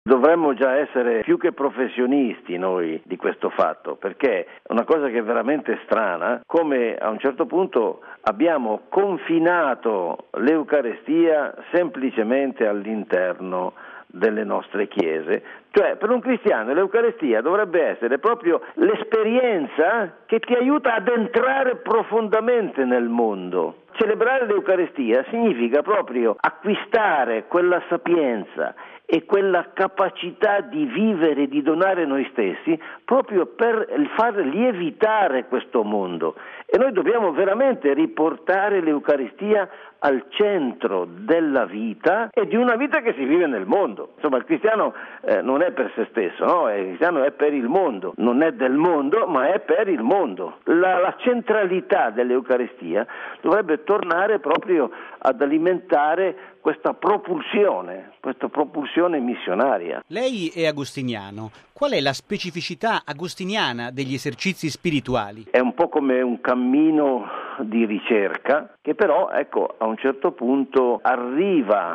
Dovremmo già essere più che professionisti noi di questo fatto, perché è una cosa che è veramente strana, come a un certo punto abbiamo confinato l'Eucarestia semplicemente all'interno delle nostre chiese. Cioè, per un cristiano l'Eucarestia dovrebbe essere proprio l'esperienza che ti aiuta ad entrare profondamente nel mondo. Celebrare l'Eucarestia significa proprio acquistare quella sapienza e quella capacità di vivere, di donare noi stessi, proprio per far lievitare questo mondo. E noi dobbiamo veramente riportare l'Eucaristia al centro della vita e di una vita che si vive nel mondo. Insomma, il cristiano non è per se stesso, no? Il cristiano è per il mondo, non è del mondo, ma è per il mondo. La centralità dell'Eucaristia dovrebbe tornare proprio ad alimentare questa propulsione missionaria. Lei è agostiniano. Qual è la specificità agostiniana degli esercizi spirituali? È un po' come un cammino di ricerca che però, a un certo punto arriva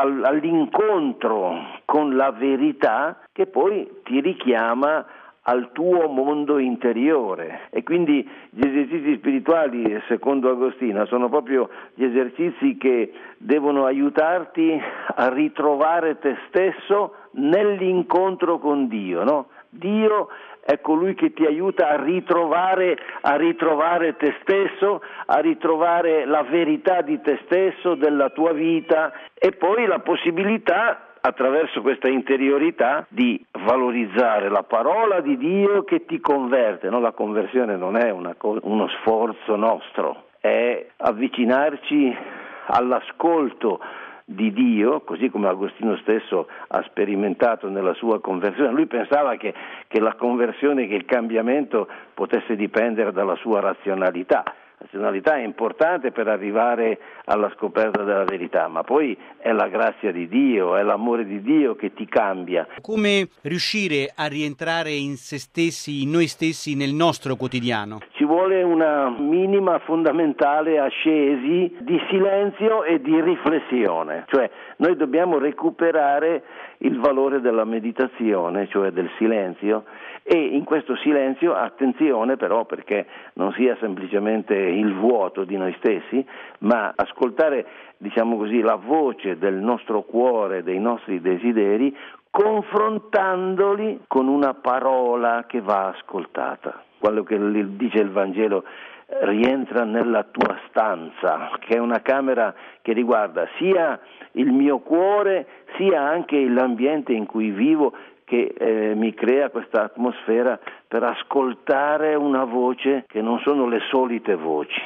all'incontro con la verità che poi ti richiama al tuo mondo interiore. E quindi gli esercizi spirituali, secondo Agostino, sono proprio gli esercizi che devono aiutarti a ritrovare te stesso nell'incontro con Dio, no? Dio è colui che ti aiuta a ritrovare te stesso, a ritrovare la verità di te stesso, della tua vita, e poi la possibilità, attraverso questa interiorità, di valorizzare la parola di Dio che ti converte, no? La conversione non è uno sforzo nostro, è avvicinarci all'ascolto di Dio, così come Agostino stesso ha sperimentato nella sua conversione. Lui pensava che la conversione, che il cambiamento potesse dipendere dalla sua razionalità. La razionalità è importante per arrivare alla scoperta della verità, ma poi è la grazia di Dio, è l'amore di Dio che ti cambia. Come riuscire a rientrare in se stessi, in noi stessi, nel nostro quotidiano? Ci vuole una minima fondamentale ascesi di silenzio e di riflessione, cioè noi dobbiamo recuperare il valore della meditazione, cioè del silenzio, e in questo silenzio attenzione però, perché non sia semplicemente il vuoto di noi stessi, ma ascoltare, diciamo così, la voce del nostro cuore, dei nostri desideri, confrontandoli con una parola che va ascoltata. Quello che dice il Vangelo: rientra nella tua stanza, che è una camera che riguarda sia il mio cuore, sia anche l'ambiente in cui vivo, che mi crea questa atmosfera per ascoltare una voce che non sono le solite voci.